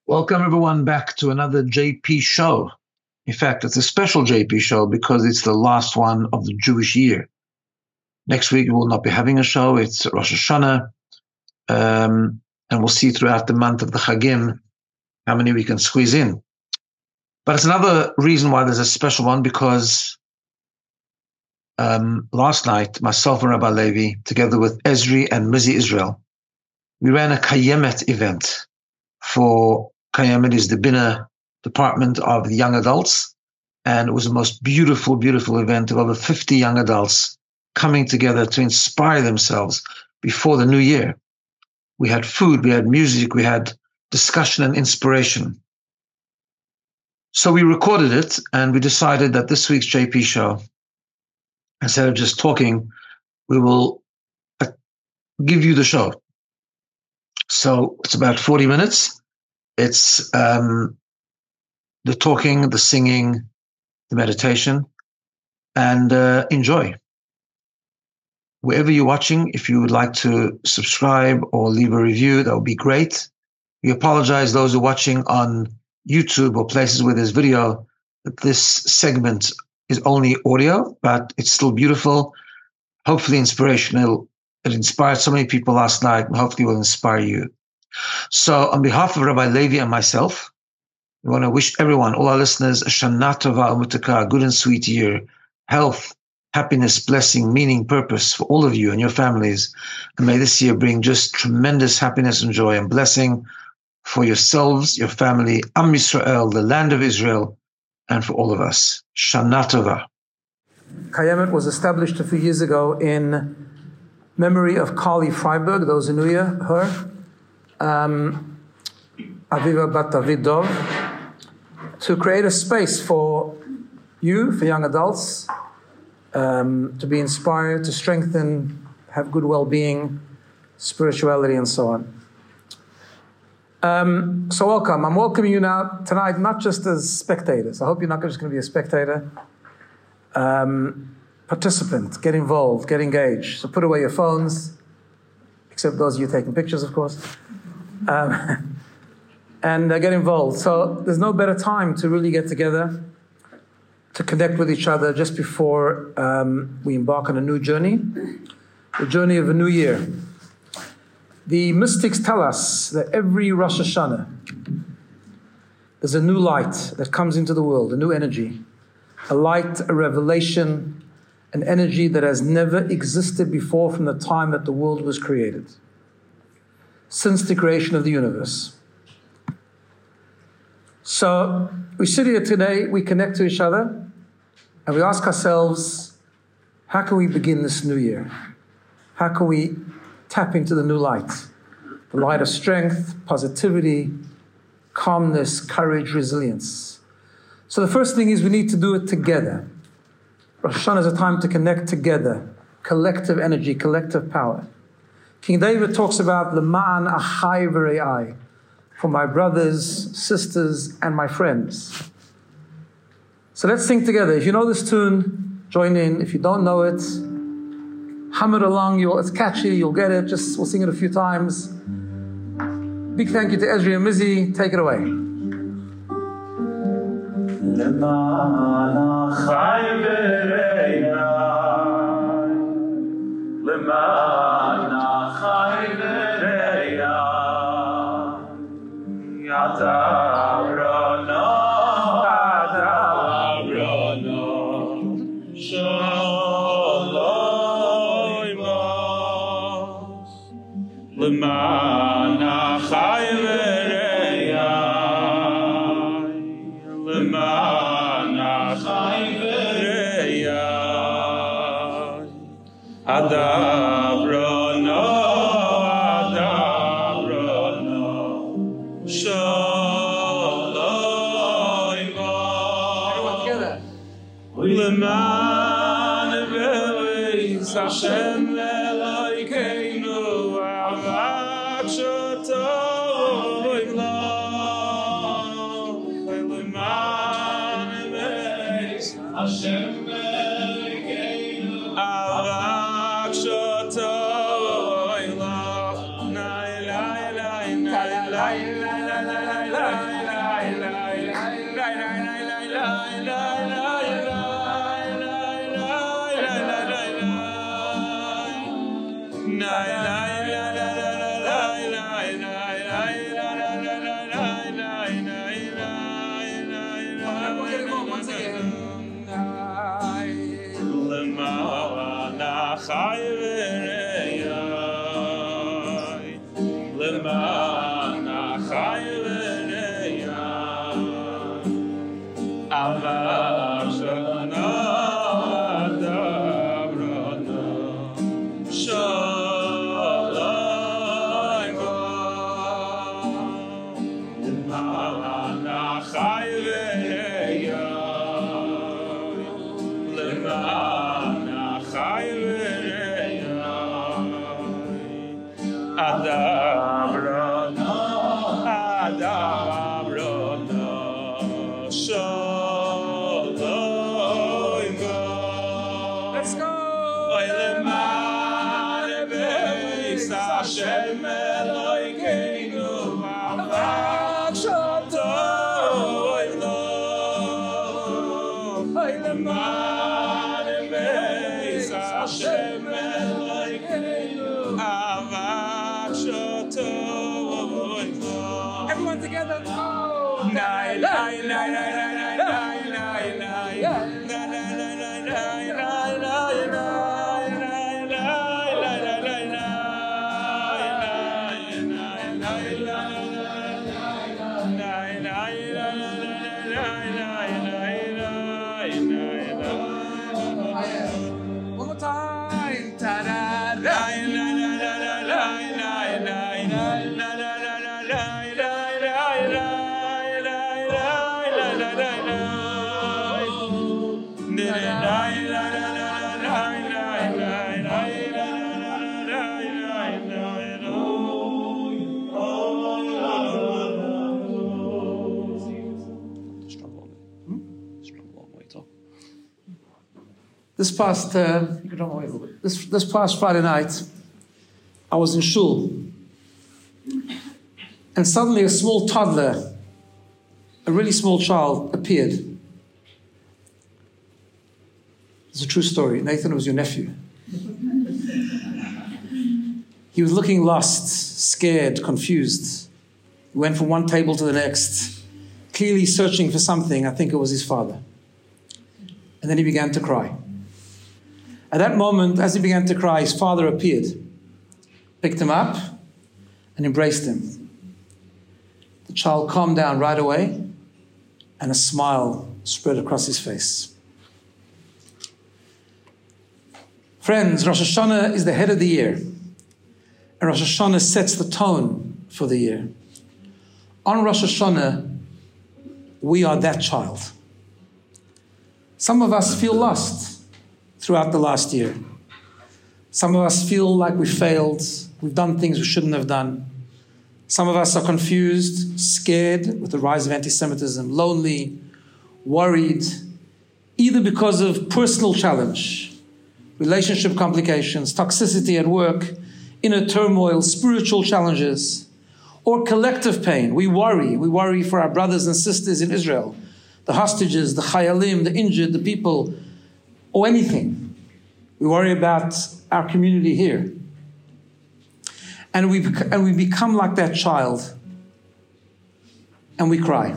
Welcome everyone back to another JP show. In fact, it's a special JP show because it's the last one of the Jewish year. Next week we will not be having a show. It's Rosh Hashanah. And we'll see throughout the month of the Chagim how many we can squeeze in. But it's another reason why there's a special one because last night, myself and Rabbi Levi, together with Ezri and Mizzi Israel, we ran a Kayemet event for Kayemet is the Bina department of the young adults. And it was the most beautiful, beautiful event of over 50 young adults coming together to inspire themselves before the new year. We had food, we had music, we had discussion and inspiration. So we recorded it and we decided that this week's JP show, instead of just talking, we will give you the show. So it's about 40 minutes. It's the talking, the singing, the meditation, and enjoy. Wherever you're watching, if you would like to subscribe or leave a review, that would be great. We apologize those who are watching on YouTube or places where there's video, that this segment is only audio, but it's still beautiful, hopefully inspirational. It inspired so many people last night, and hopefully will inspire you. So on behalf of Rabbi Levi and myself, we want to wish everyone, all our listeners, a Shana Tova Umutaka, a good and sweet year, health, happiness, blessing, meaning, purpose for all of you and your families. And may this year bring just tremendous happiness and joy and blessing for yourselves, your family, Am Yisrael, the land of Israel, and for all of us. Shana Tova. Kayemet was established a few years ago in memory of Carly Freiberg, those who knew her, Aviva Bat David Dov, to create a space for you, for young adults, to be inspired, to strengthen, have good well-being, spirituality, and so on. So welcome. I'm welcoming you now tonight, not just as spectators. I hope you're not just going to be a spectator. Participant, get involved, get engaged. So put away your phones, except those of you taking pictures, of course, and get involved. So there's no better time to really get together, to connect with each other just before we embark on a new journey, the journey of a new year. The mystics tell us that every Rosh Hashanah, there's a new light that comes into the world, a new energy, a light, a revelation, an energy that has never existed before from the time that the world was created, since the creation of the universe. So we sit here today, we connect to each other, and we ask ourselves, how can we begin this new year? How can we tap into the new light? The light of strength, positivity, calmness, courage, resilience. So the first thing is we need to do it together. Rosh Hashanah is a time to connect together, collective energy, collective power. King David talks about L'ma'an achai v're'ai, for my brothers, sisters, and my friends. So let's sing together. If you know this tune, join in. If you don't know it, hum it along. It's catchy, you'll get it. We'll sing it a few times. Big thank you to Ezri and Mizzi. Take it away. L'ma'an achai v're'ai, L'ma'an achai v're'ai, Adabrano, Adabrano, Shalom, L'ma'an achai v're'ai, L'ma'an achai v're'ai, Adabrano, Adabrano, Shalom. Everyone together. L'ma'an v're'is Hashem Elokeinu, Avak Shotov Imloch. L'ma'an v're'is Hashem Elokeinu, Avak Shotov Imloch. Na la la la la la la la la la. Let's go. Hashem Elokeinu Avak Shoto Oilo Leman Emes Hashem Elokeinu Avak Shoto Oilo. Everyone together. Oh. Nai nai nai nai nai nai nai nai nai. One more time. This past Friday night, I was in shul, and suddenly a small toddler, a really small child, appeared. It's a true story. Nathan was your nephew. He was looking lost, scared, confused. He went from one table to the next, clearly searching for something. I think it was his father. And then he began to cry. At that moment, as he began to cry, his father appeared, picked him up, and embraced him. The child calmed down right away, and a smile spread across his face. Friends, Rosh Hashanah is the head of the year, and Rosh Hashanah sets the tone for the year. On Rosh Hashanah, we are that child. Some of us feel lost throughout the last year. Some of us feel like we failed. We've done things we shouldn't have done. Some of us are confused, scared with the rise of anti-Semitism, lonely, worried, either because of personal challenge, relationship complications, toxicity at work, inner turmoil, spiritual challenges, or collective pain. We worry for our brothers and sisters in Israel, the hostages, the chayalim, the injured, the people, or anything. We worry about our community here. And we become like that child, and we cry.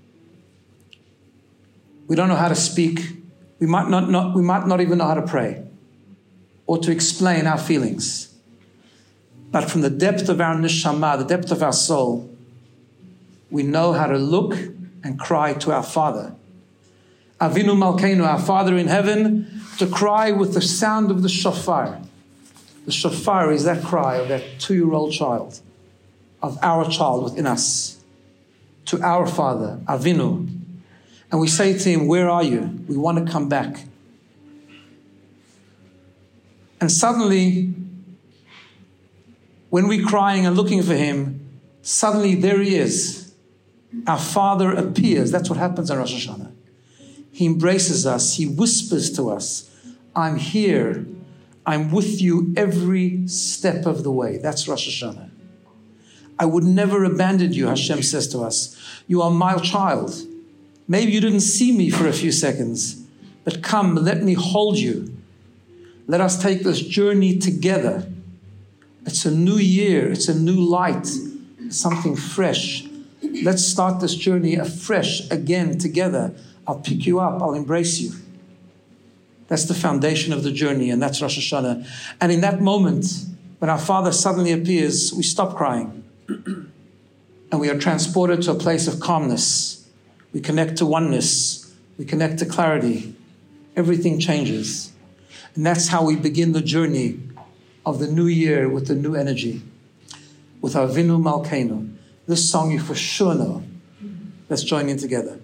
We don't know how to speak. We might not even know how to pray or to explain our feelings. But from the depth of our neshama, the depth of our soul, we know how to look and cry to our Father. Avinu Malkeinu, our Father in heaven, to cry with the sound of the shofar. The shofar is that cry of that 2-year-old child, of our child within us, to our Father, Avinu. And we say to him, where are you? We want to come back. And suddenly, when we're crying and looking for him, suddenly there he is. Our Father appears. That's what happens on Rosh Hashanah. He embraces us. He whispers to us, I'm here. I'm with you every step of the way. That's Rosh Hashanah. I would never abandon you, Hashem says to us. You are my child. Maybe you didn't see me for a few seconds, but come, let me hold you. Let us take this journey together. It's a new year. It's a new light. It's something fresh. Let's start this journey afresh again together. I'll pick you up. I'll embrace you. That's the foundation of the journey, and that's Rosh Hashanah. And in that moment, when our Father suddenly appears, we stop crying. And we are transported to a place of calmness. We connect to oneness. We connect to clarity. Everything changes. And that's how we begin the journey of the new year with the new energy. With Avinu Malkeinu. This song you for sure know. Let's join in together.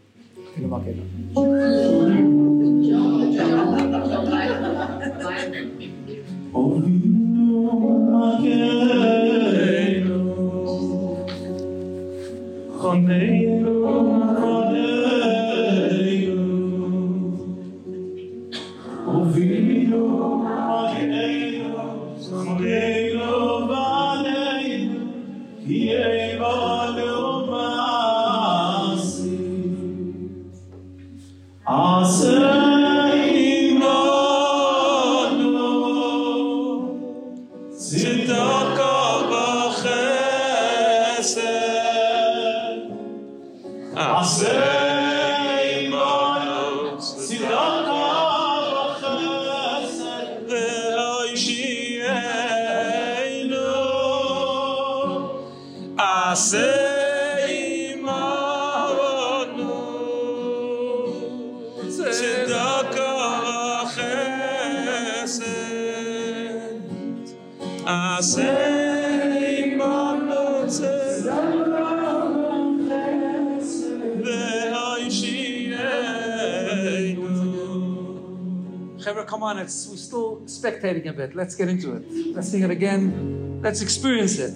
Come on, we're still spectating a bit. Let's get into it. Let's sing it again. Let's experience it.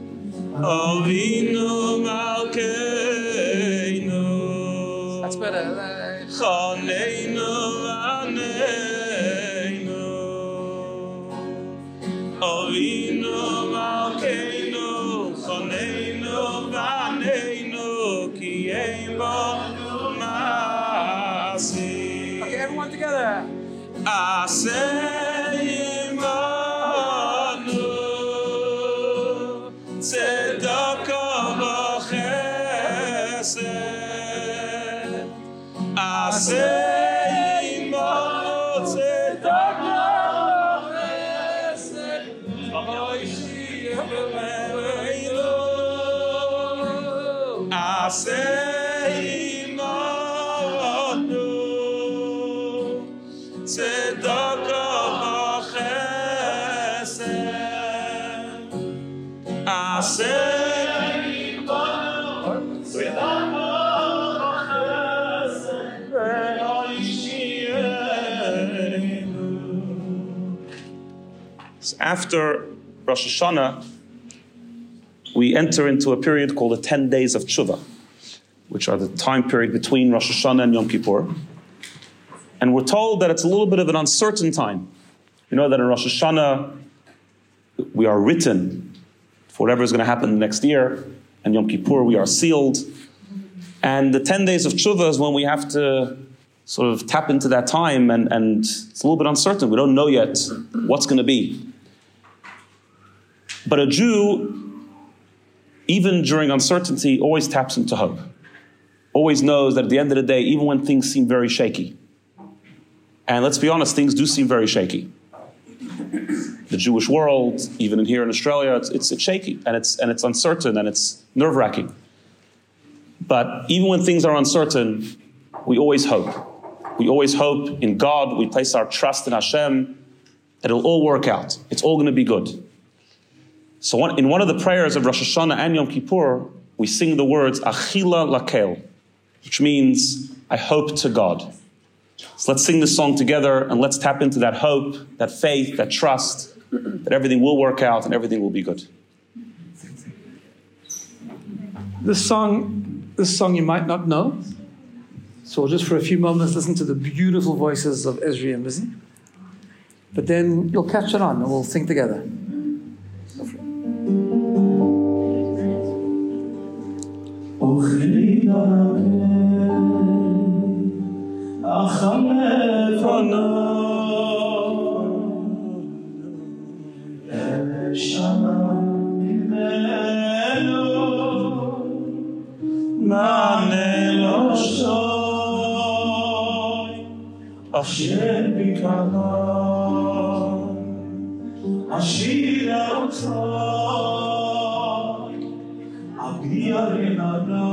That's better. Okay, everyone together. After Rosh Hashanah, we enter into a period called the 10 days of Tshuva, which are the time period between Rosh Hashanah and Yom Kippur. And we're told that it's a little bit of an uncertain time. You know that in Rosh Hashanah, we are written for whatever is going to happen next year, and Yom Kippur, we are sealed. And the 10 days of Tshuva is when we have to sort of tap into that time, and it's a little bit uncertain. We don't know yet what's going to be. But a Jew, even during uncertainty, always taps into hope. Always knows that at the end of the day, even when things seem very shaky, and let's be honest, things do seem very shaky. The Jewish world, even in here in Australia, it's shaky, and it's uncertain, and it's nerve-wracking. But even when things are uncertain, we always hope. We always hope in God. We place our trust in Hashem that it'll all work out. It's all going to be good. So in one of the prayers of Rosh Hashanah and Yom Kippur, we sing the words Achila Lakel, which means I hope to God. So let's sing this song together, and let's tap into that hope, that faith, that trust, that everything will work out and everything will be good. This song you might not know. So we'll just for a few moments listen to the beautiful voices of Ezri and Mizzy. But then you'll catch it on and we'll sing together. Asher bikalam, Ashira otzai, Abiyarena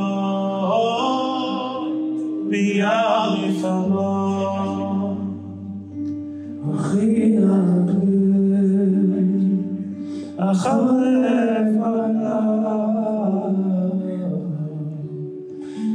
biyalifalam, Achila achalef alav,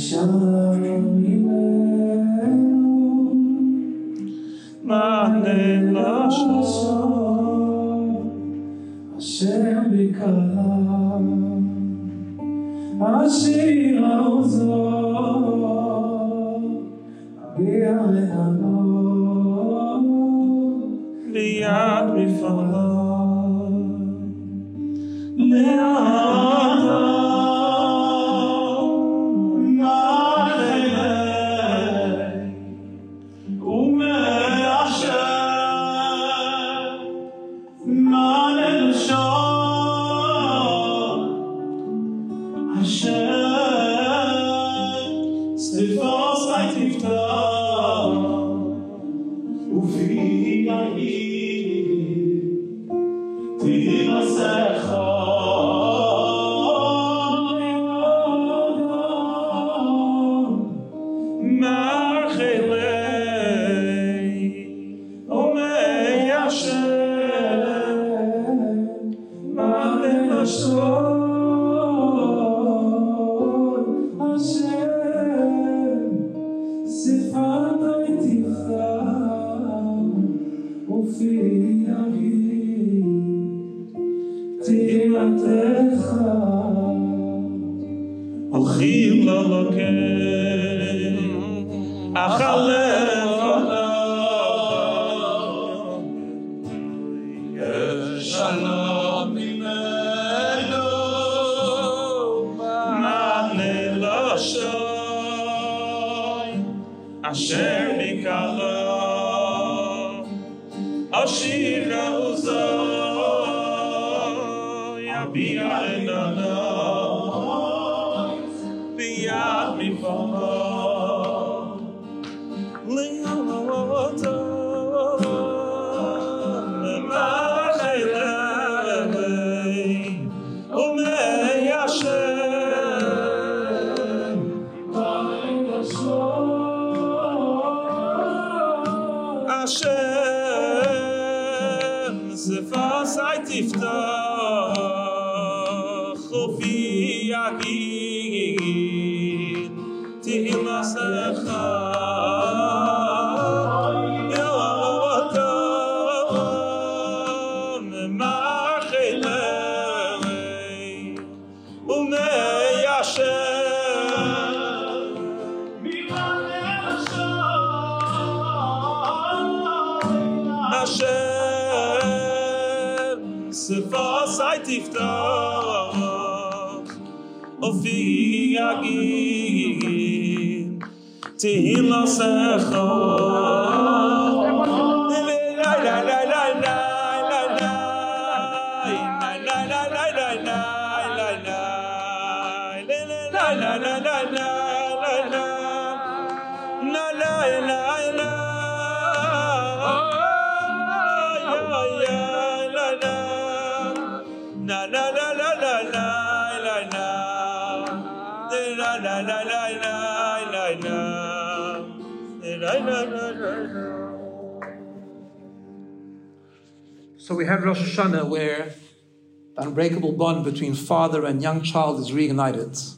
So we have Rosh Hashanah, where the unbreakable bond between father and young child is reignited.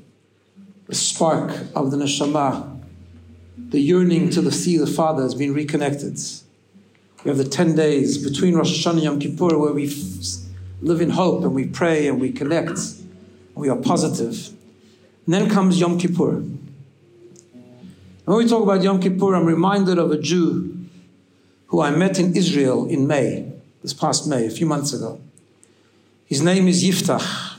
The spark of the neshama, the yearning to see the father has been reconnected. We have the 10 days between Rosh Hashanah and Yom Kippur where we live in hope and we pray and we connect and we are positive. And then comes Yom Kippur. When we talk about Yom Kippur, I'm reminded of a Jew who I met in Israel in May, this past May, a few months ago. His name is Yiftach.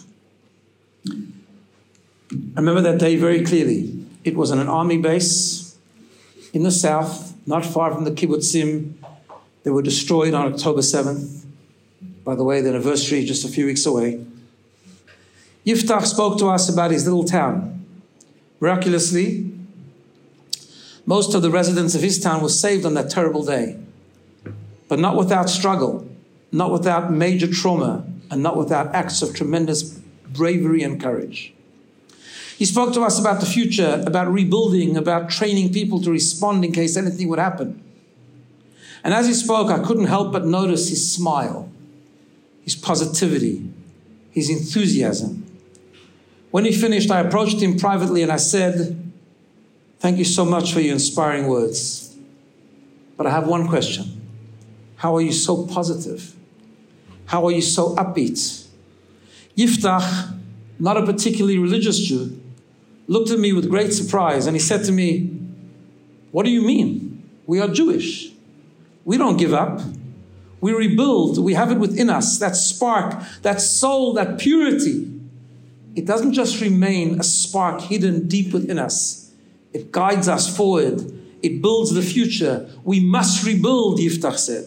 I remember that day very clearly. It was on an army base in the south, not far from the kibbutzim. They were destroyed on October 7th. By the way, the anniversary is just a few weeks away. Yiftach spoke to us about his little town. Miraculously, most of the residents of his town were saved on that terrible day, but not without struggle, not without major trauma, and not without acts of tremendous bravery and courage. He spoke to us about the future, about rebuilding, about training people to respond in case anything would happen. And as he spoke, I couldn't help but notice his smile, his positivity, his enthusiasm. When he finished, I approached him privately and I said, "Thank you so much for your inspiring words. But I have one question. How are you so positive? How are you so upbeat?" Yiftach, not a particularly religious Jew, looked at me with great surprise and he said to me, "What do you mean? We are Jewish. We don't give up. We rebuild. We have it within us, that spark, that soul, that purity. It doesn't just remain a spark hidden deep within us. It guides us forward. It builds the future. We must rebuild," Yiftach said.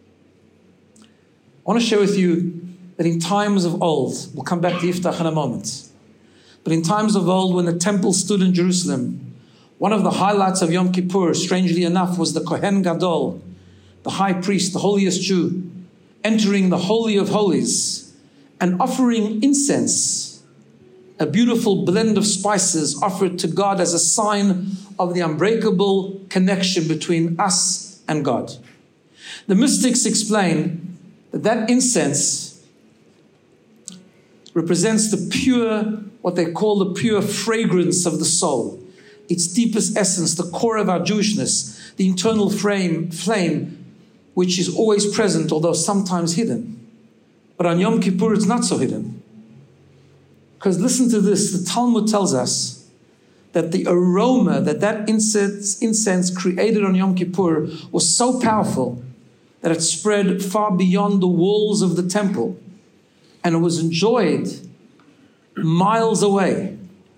I want to share with you that in times of old, we'll come back to Yiftach in a moment, but in times of old, when the temple stood in Jerusalem, one of the highlights of Yom Kippur, strangely enough, was the Kohen Gadol, the high priest, the holiest Jew, entering the Holy of Holies and offering incense, a beautiful blend of spices offered to God as a sign of the unbreakable connection between us and God. The mystics explain that incense represents the pure, what they call the pure fragrance of the soul, its deepest essence, the core of our Jewishness, the internal flame, which is always present, although sometimes hidden. But on Yom Kippur, it's not so hidden. Because listen to this, the Talmud tells us that the aroma that incense created on Yom Kippur was so powerful that it spread far beyond the walls of the temple and it was enjoyed miles away.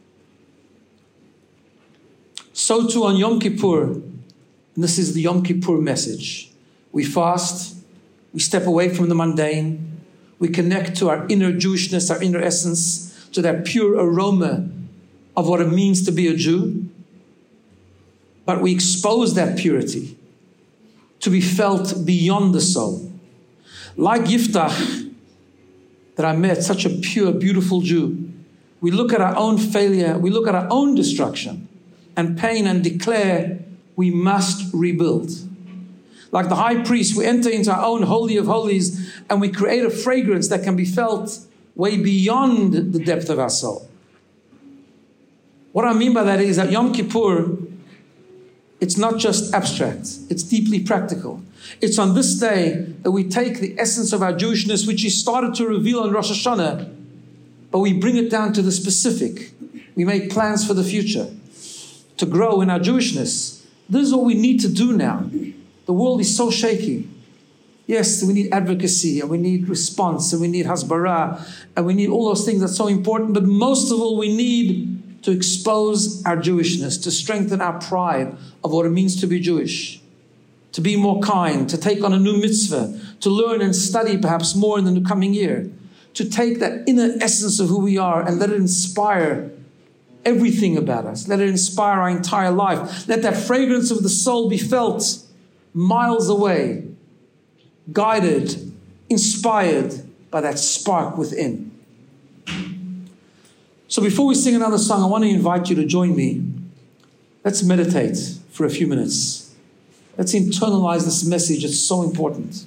So too on Yom Kippur, and this is the Yom Kippur message. We fast, we step away from the mundane, we connect to our inner Jewishness, our inner essence, to that pure aroma of what it means to be a Jew. But we expose that purity to be felt beyond the soul. Like Yiftach, that I met, such a pure, beautiful Jew, we look at our own failure, we look at our own destruction and pain and declare we must rebuild. Like the high priest, we enter into our own Holy of Holies and we create a fragrance that can be felt way beyond the depth of our soul. What I mean by that is that Yom Kippur, it's not just abstract, it's deeply practical. It's on this day that we take the essence of our Jewishness, which is started to reveal on Rosh Hashanah, but we bring it down to the specific. We make plans for the future to grow in our Jewishness. This is what we need to do now. The world is so shaky. Yes, we need advocacy and we need response and we need hasbara and we need all those things that's so important. But most of all, we need to expose our Jewishness, to strengthen our pride of what it means to be Jewish, to be more kind, to take on a new mitzvah, to learn and study perhaps more in the coming year, to take that inner essence of who we are and let it inspire everything about us. Let it inspire our entire life. Let that fragrance of the soul be felt miles away, guided, inspired by that spark within. So before we sing another song, I want to invite you to join me. Let's meditate for a few minutes. Let's internalize this message. It's so important.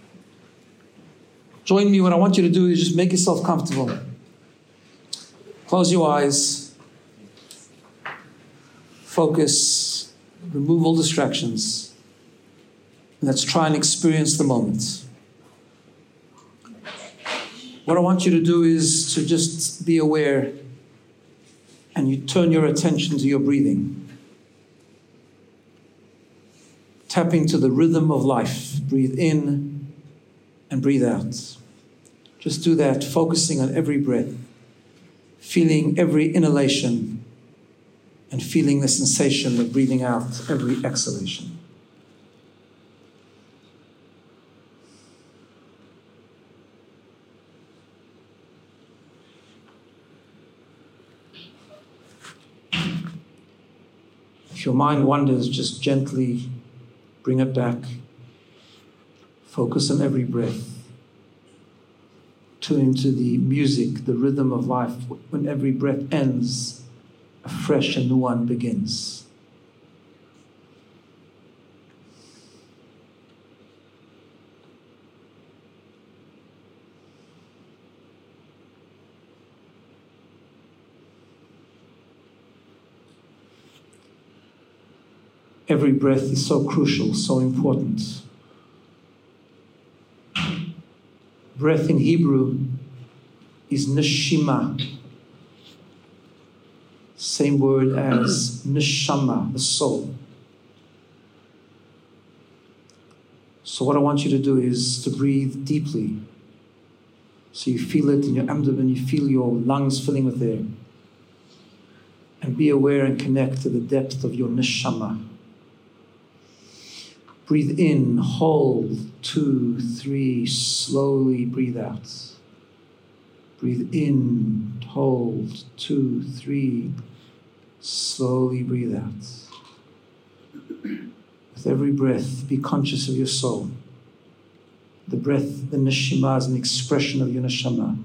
Join me. What I want you to do is just make yourself comfortable. Close your eyes. Focus. Remove all distractions. Let's try and experience the moment. What I want you to do is to just be aware and you turn your attention to your breathing. Tap into the rhythm of life. Breathe in and breathe out. Just do that, focusing on every breath, feeling every inhalation and feeling the sensation of breathing out every exhalation. If your mind wanders, just gently bring it back. Focus on every breath. Tune into the music, the rhythm of life. When every breath ends, a fresh and new one begins. Every breath is so crucial, so important. Breath in Hebrew is neshima. Same word as neshama, the soul. So what I want you to do is to breathe deeply. So you feel it in your abdomen, you feel your lungs filling with air. And be aware and connect to the depth of your neshama. Breathe in, hold, 2, 3, slowly breathe out. Breathe in, hold, 2, 3, slowly breathe out. With every breath, be conscious of your soul. The breath, the neshima, is an expression of your neshama.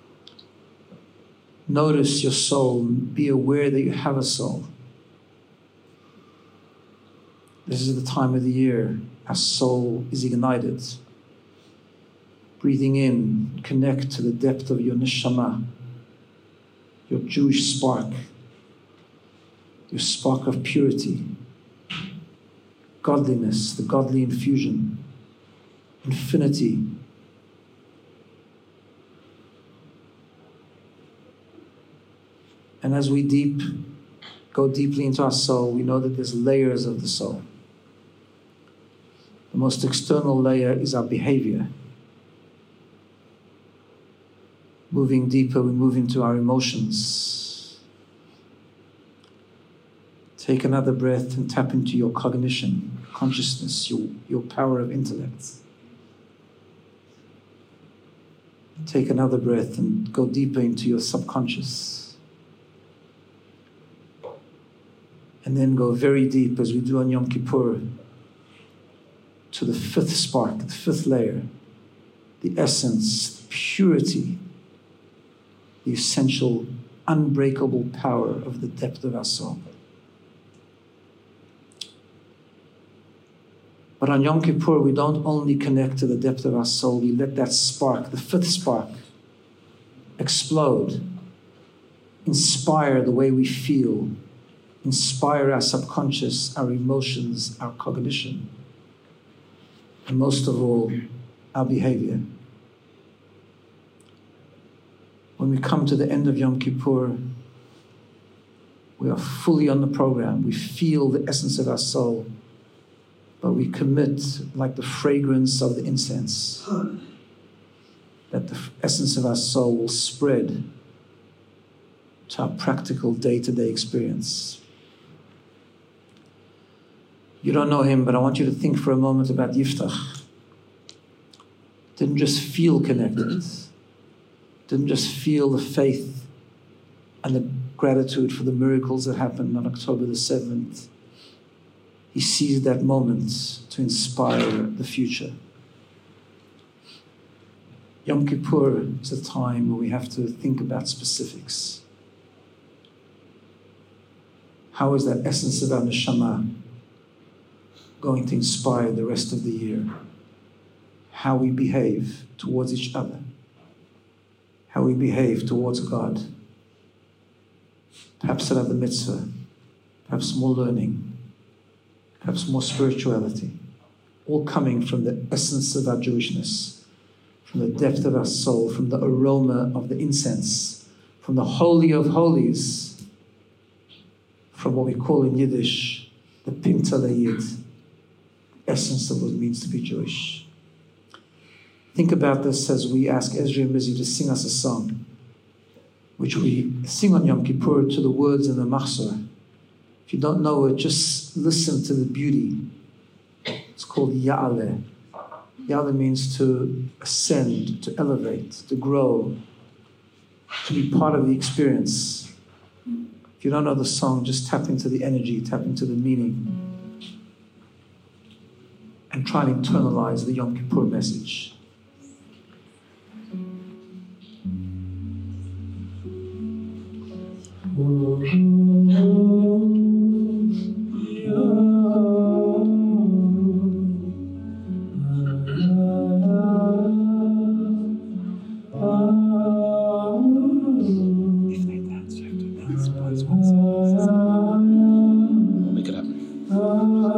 Notice your soul. Be aware that you have a soul. This is the time of the year our soul is ignited. Breathing in, connect to the depth of your neshama, your Jewish spark, your spark of purity, godliness, the godly infusion, infinity. And as we go deeply into our soul, we know that there's layers of the soul. The most external layer is our behavior. Moving deeper, we move into our emotions. Take another breath and tap into your cognition, consciousness, your power of intellect. Take another breath and go deeper into your subconscious. And then go very deep, as we do on Yom Kippur, to the fifth spark, the fifth layer, the essence, the purity, the essential, unbreakable power of the depth of our soul. But on Yom Kippur, we don't only connect to the depth of our soul, we let that spark, the fifth spark, explode, inspire the way we feel, inspire our subconscious, our emotions, our cognition, and most of all, our behavior. When we come to the end of Yom Kippur, we are fully on the program. We feel the essence of our soul, but we commit, like the fragrance of the incense, that the essence of our soul will spread to our practical day-to-day experience. You don't know him, but I want you to think for a moment about Yiftach. Didn't just feel connected. Didn't just feel the faith and the gratitude for the miracles that happened on October the 7th. He seized that moment to inspire the future. Yom Kippur is a time where we have to think about specifics. How is that essence of our neshama going to inspire the rest of the year? How we behave towards each other. How we behave towards God. Perhaps another mitzvah. Perhaps more learning. Perhaps more spirituality. All coming from the essence of our Jewishness. From the depth of our soul. From the aroma of the incense. From the holy of holies. From what we call in Yiddish, the Pinta Yid. Essence of what it means to be Jewish. Think about this as we ask Ezri and Mizzy to sing us a song, which we sing on Yom Kippur to the words in the Machzor. If you don't know it, just listen to the beauty. It's called Ya'aleh. Ya'aleh means to ascend, to elevate, to grow, to be part of the experience. If you don't know the song, just tap into the energy, tap into the meaning, and try and internalize the Yom Kippur message. If they dance, you have to dance. We'll make it up.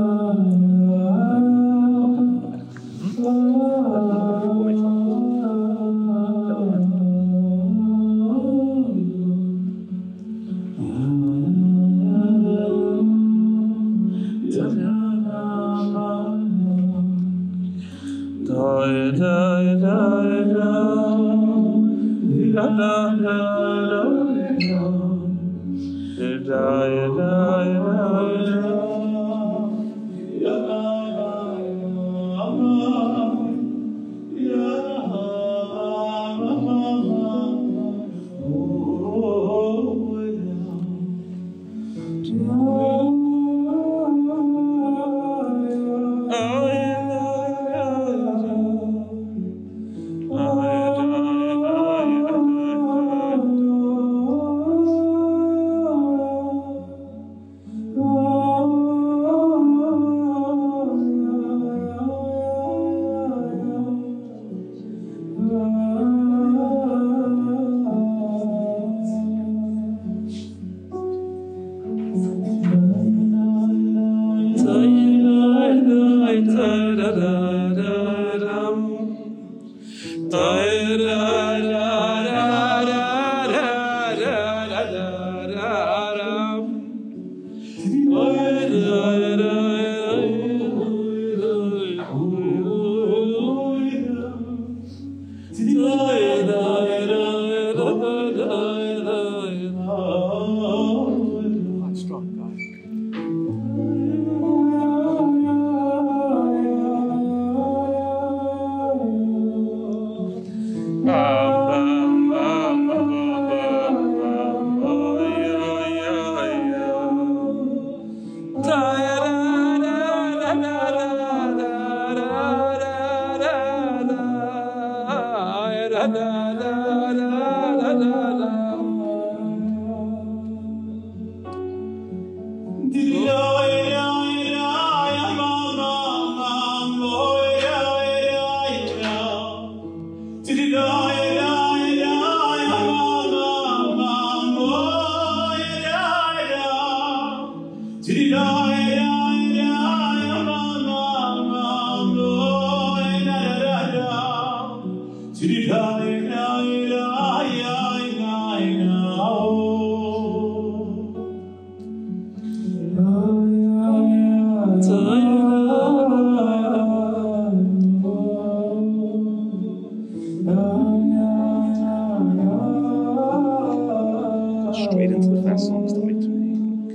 Straight into the fast songs that make too many.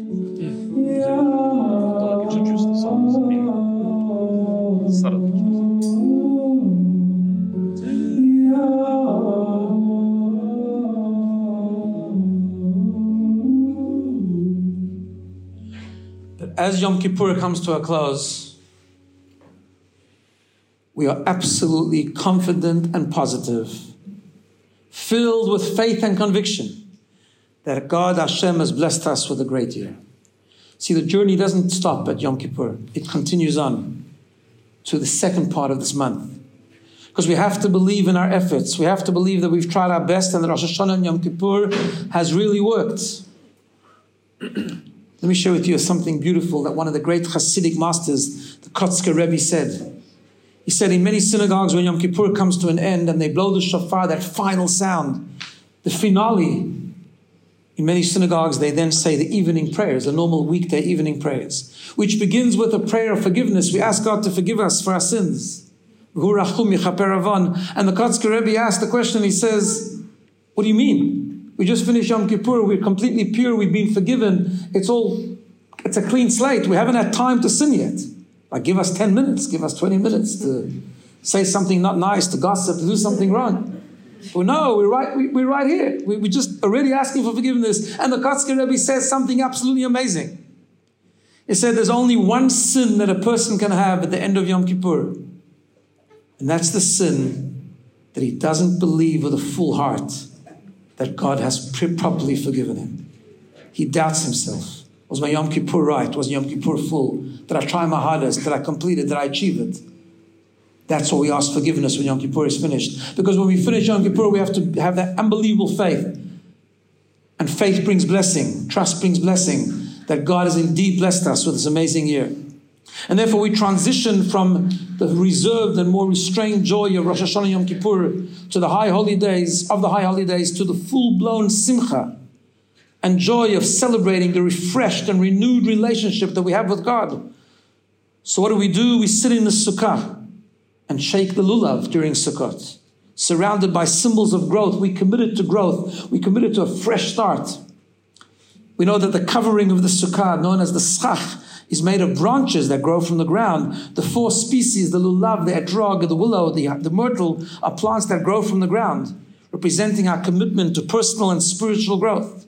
Don't introduce the songs. I mean, subtle. As Yom Kippur comes to a close, we are absolutely confident and positive, filled with faith and conviction that God Hashem has blessed us with a great year. See, the journey doesn't stop at Yom Kippur. It continues on to the second part of this month. Because we have to believe in our efforts. We have to believe that we've tried our best and that Rosh Hashanah and Yom Kippur has really worked. Let me share with you something beautiful that one of the great Hasidic masters, the Kotzker Rebbe, said. He said in many synagogues when Yom Kippur comes to an end and they blow the shofar, that final sound, the finale, in many synagogues they then say the evening prayers, the normal weekday evening prayers, which begins with a prayer of forgiveness. We ask God to forgive us for our sins. And the Kotzker Rebbe asked the question, he says, what do you mean? We just finished Yom Kippur, we're completely pure, we've been forgiven. It's a clean slate. We haven't had time to sin yet. Like, give us 10 minutes, give us 20 minutes to say something not nice, to gossip, to do something wrong. Well, no, we're right here. We're just already asking for forgiveness. And the Kotzker Rebbe says something absolutely amazing. He said there's only one sin that a person can have at the end of Yom Kippur. And that's the sin that he doesn't believe with a full heart that God has properly forgiven him. He doubts himself. Was my Yom Kippur right? Was Yom Kippur full? Did I try my hardest? Did I complete it? Did I achieve it? That's why we ask forgiveness when Yom Kippur is finished. Because when we finish Yom Kippur, we have to have that unbelievable faith. And faith brings blessing. Trust brings blessing. That God has indeed blessed us with this amazing year. And therefore we transition from the reserved and more restrained joy of Rosh Hashanah Yom Kippur to the high holidays, to the full-blown simcha and joy of celebrating the refreshed and renewed relationship that we have with God. So what do? We sit in the sukkah and shake the lulav during Sukkot. Surrounded by symbols of growth. We committed to growth. We committed to a fresh start. We know that the covering of the sukkah, known as the schach, is made of branches that grow from the ground. The 4 species, the lulav, the etrog, the willow, the myrtle, are plants that grow from the ground, representing our commitment to personal and spiritual growth.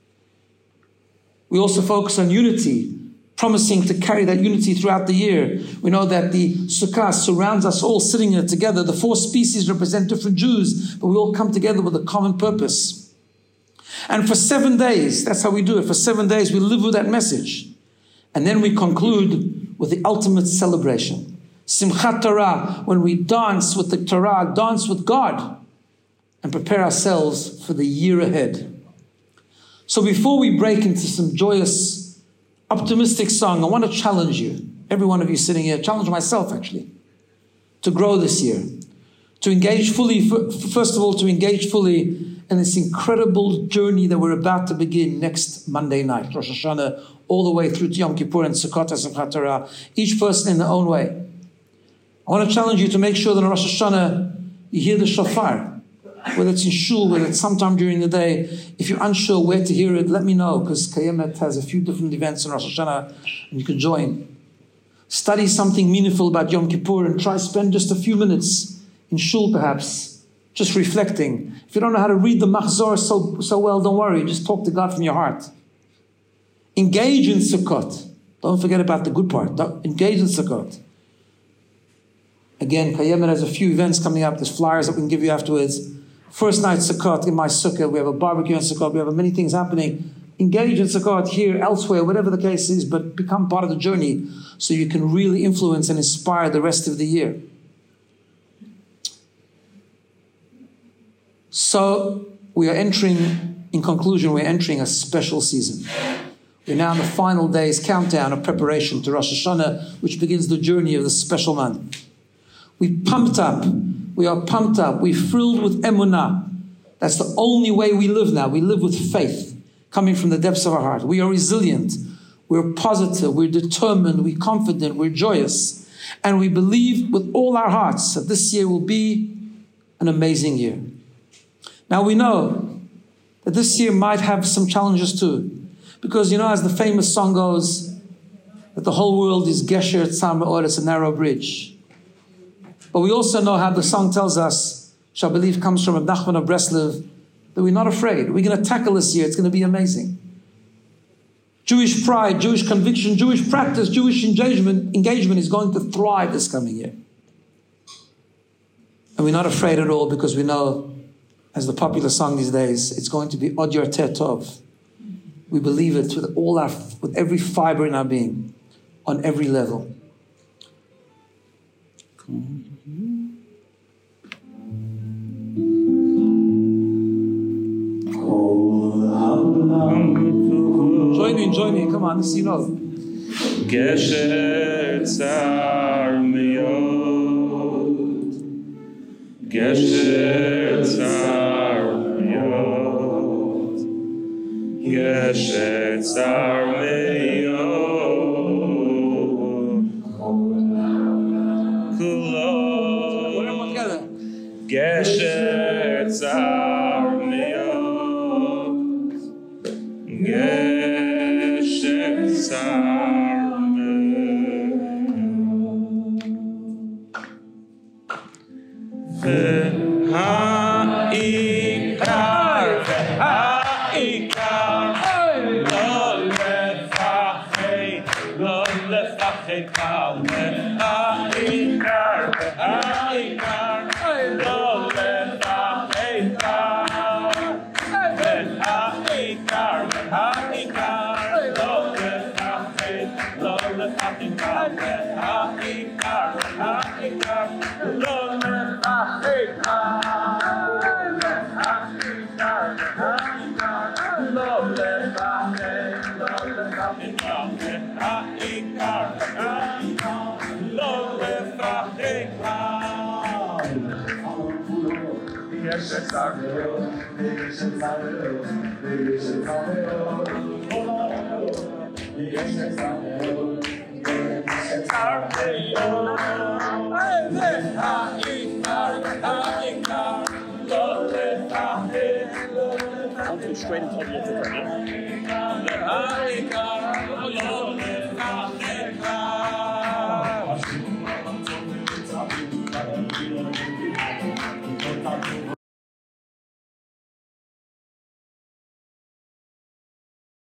We also focus on unity, promising to carry that unity throughout the year. We know that the sukkah surrounds us all sitting here together. The 4 species represent different Jews, but we all come together with a common purpose. And for 7 days, that's how we do it. For 7 days, we live with that message. And then we conclude with the ultimate celebration. Simchat Torah, when we dance with the Torah, dance with God, and prepare ourselves for the year ahead. So before we break into some joyous, optimistic song, I want to challenge you, every one of you sitting here, challenge myself actually, to grow this year, to engage fully, first of all, to engage fully in this incredible journey that we're about to begin next Monday night, Rosh Hashanah, all the way through to Yom Kippur and Sukkot and Simchat Torah, each person in their own way. I want to challenge you to make sure that on Rosh Hashanah you hear the shofar, whether it's in shul, whether it's sometime during the day. If you're unsure where to hear it, let me know, because Kayemet has a few different events on Rosh Hashanah and you can join. Study something meaningful about Yom Kippur and try spend just a few minutes in shul perhaps, just reflecting. If you don't know how to read the Machzor so well, don't worry, just talk to God from your heart. Engage in Sukkot. Don't forget about the good part. Engage in Sukkot. Again, Kayemet has a few events coming up. There's flyers that we can give you afterwards. First night Sukkot in my sukkah. We have a barbecue in Sukkot. We have many things happening. Engage in Sukkot here, elsewhere, whatever the case is, but become part of the journey so you can really influence and inspire the rest of the year. So we are entering, in conclusion, we're entering a special season. We're now in the final days countdown of preparation to Rosh Hashanah, which begins the journey of the special month. We're pumped up. We are pumped up. We're filled with emunah. That's the only way we live now. We live with faith coming from the depths of our heart. We are resilient. We're positive. We're determined. We're confident. We're joyous. And we believe with all our hearts that this year will be an amazing year. Now we know that this year might have some challenges too. Because, you know, as the famous song goes, that the whole world is Gesher Tzar Me'od, it's a narrow bridge. But we also know how the song tells us, which I believe comes from Reb Nachman of Breslov, that we're not afraid. We're going to tackle this year. It's going to be amazing. Jewish pride, Jewish conviction, Jewish practice, Jewish engagement is going to thrive this coming year. And we're not afraid at all because we know, as the popular song these days, it's going to be Od Yorteh Tov. We believe it with every fiber in our being, on every level. Join me, come on, this you know. Gesher Tzar Me'od, Gesher Tzar Me'od, Gesher Tzar Me'od, Kulo, Gesher Tzar Me'od, Gesher Tzar Me'od, V'ha'ikar, lo lefached kal, v'ha'ikar, lo lefached kal, v'ha'ikar, lo lefached, lo lefached kal, v'ha'ikar, lo lefached kal, straight into the